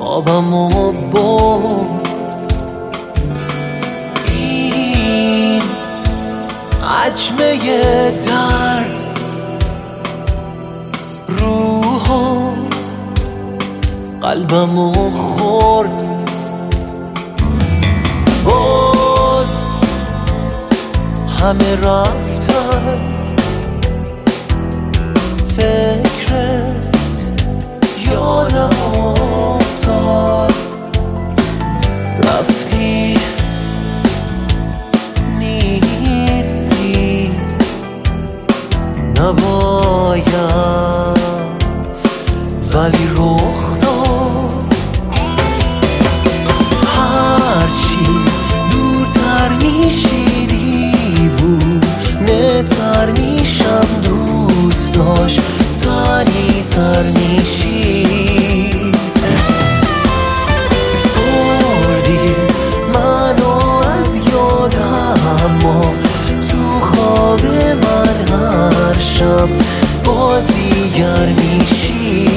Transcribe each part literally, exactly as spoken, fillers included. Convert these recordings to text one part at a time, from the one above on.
خوابمو برد. این عجمه درد روحو قلبمو خورد. باز همه رفتن، فکرت یادم افتاد. رفتی نیستی، نباید ولی رخ داد. هرچی دورتر میشی دیوونه تر میشم، دوست داشت تنی تر میشی. بردی منو از یادم، اما تو خواب من هر شب باز دیگر میشی.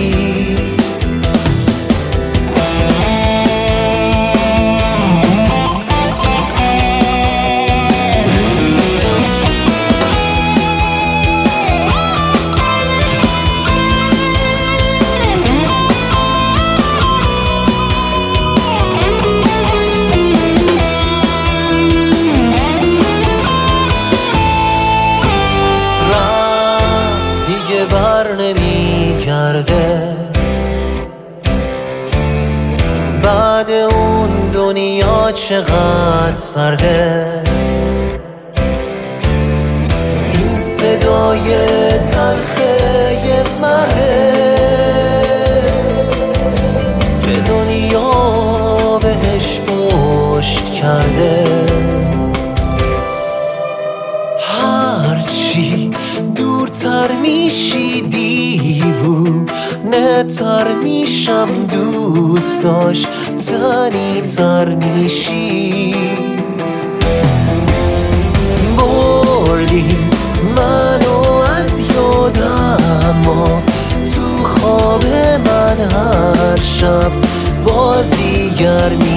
بر نمی کرده بعد اون دنیا چقدر سرده. این صدای تلخه مره که دنیا بهش پشت کرده. هرچی دورتر میشی دیوونه تر میشم، دوست داشت تنی تر میشی. بردی منو از یادم، اما تو خواب من هر شب باز دیگر میشی.